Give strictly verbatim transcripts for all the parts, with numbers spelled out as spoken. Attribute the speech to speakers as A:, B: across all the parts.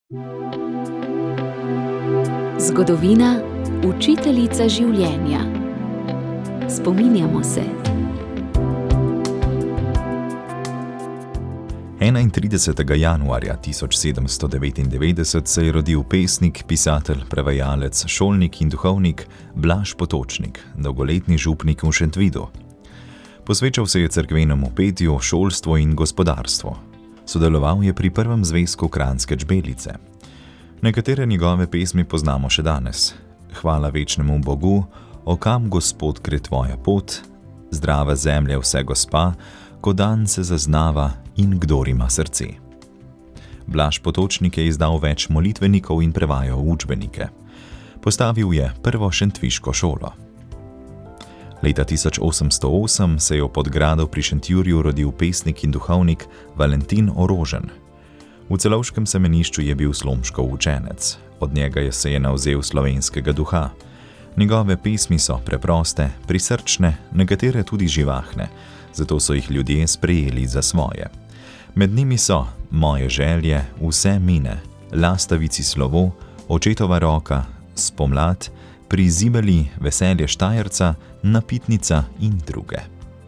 A: Zgodovina, učiteljica življenja. Spominjamo se.
B: enaintridesetega januarja tisoč sedemsto devetindevetdeset se je rodil pesnik, pisatelj, prevajalec, šolnik in duhovnik Blaž Potočnik, dolgoletni župnik v Šentvidu. Posvečal se je cerkvenemu petju, šolstvu in gospodarstvu. Sodeloval je pri prvem zvezku Kranjske Čbelice. Nekatere njegove pesmi poznamo še danes. Hvala večnemu Bogu, o kam Gospod gre tvoja pot, zdrava zemlja vse gospa, ko dan se zaznava in kdor ima srce. Blaž Potočnik je izdal več molitvenikov in prevajal učbenike. Postavil je prvo šentviško šolo. Leta tisoč osemsto osem se je v Podgradu pri Šentjurju rodil pesnik in duhovnik Valentin Orožen. V celovškem semenišču je bil Slomškov učenec. Od njega je se je navzel slovenskega duha. Njegove pesmi so preproste, prisrčne, nekatere tudi živahne, zato so jih ljudje sprejeli za svoje. Med njimi so Moje želje, Vse mine, Lastavici slovo, Očetova roka, Spomlad, Pri zibeli, Veselje Štajerca, Napitnica in druge.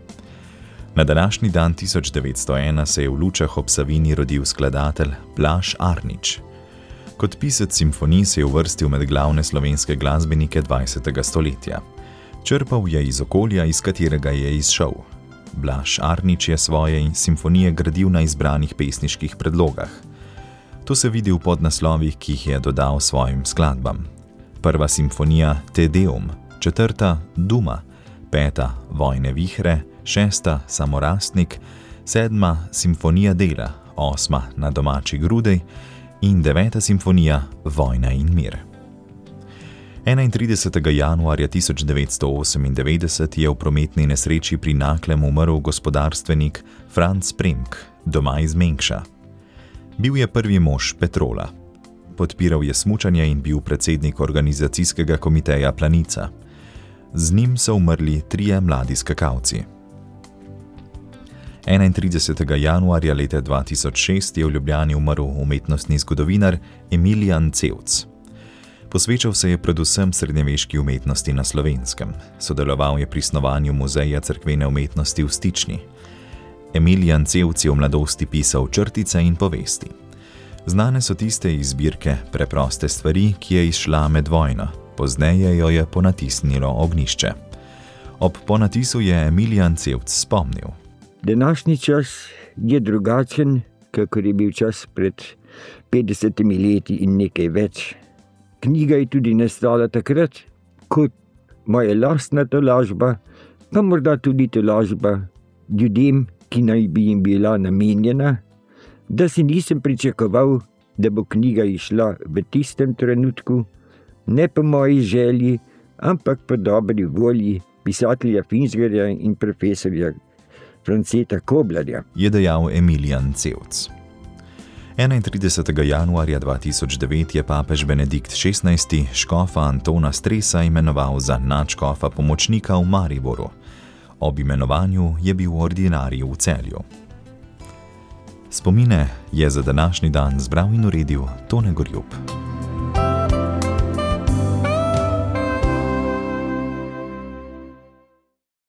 B: Na današnji dan tisoč devetsto ena se je v Lučah ob Savinji rodil skladatelj Blaž Arnič. Kot pisec simfonij se je uvrstil med glavne slovenske glasbenike dvajsetega stoletja. Črpal je iz okolja, iz katerega je izšel. Blaž Arnič je svoje simfonije gradil na izbranih pesniških predlogah. To se vidi v podnaslovih, ki jih je dodal svojim skladbam. Prva simfonija Te Deum, četrta Duma, peta Vojne vihre, šesta Samorastnik, sedma Simfonija dela, osma Na domači grudi in deveta simfonija Vojna in mir. enaintridesetega januarja tisoč devetsto osemindevetdeset je v prometni nesreči pri Naklem umrl gospodarstvenik Franc Premk, doma iz Mengša. Bil je prvi mož Petrola. Podpiral je smučanje in bil predsednik organizacijskega komiteja Planica. Z njim so umrli trije mladi skakalci. enaintridesetega januarja leta dva tisoč šest je v Ljubljani umrl umetnostni zgodovinar Emilijan Cevc. Posvečal se je predvsem srednjeveški umetnosti na Slovenskem. Sodeloval je pri snovanju Muzeja cerkvene umetnosti v Stični. Emilijan Cevc je v mladosti pisal črtice in povesti. Znane so tiste iz zbirke Preproste stvari, ki je izšla med vojno. Pozneje jo je ponatisnilo ognjišče. Ob ponatisu je Emilijan Cevc spomnil.
C: Današnji čas je drugačen, kakor je bil čas pred petdesetimi leti in nekaj več. Knjiga je tudi nastala takrat kot moja lastna tolažba, pa morda tudi tolažba ljudem, ki naj bi jim bila namenjena, da si nisem pričakoval, da bo knjiga išla v tistem trenutku, ne po moji želji, ampak po dobri volji pisatelja Finsgerja in profesorja Franceta Koblarja,
B: je dejal Emilijan Cevc. enaintridesetega januarja dva tisoč devet je papež Benedikt šestnajsti škofa Antona Stresa imenoval za nadškofa pomočnika v Mariboru. Ob imenovanju je bil ordinarij v Celju. Spomine je za današnji dan zbral in uredil Tone Gorjup.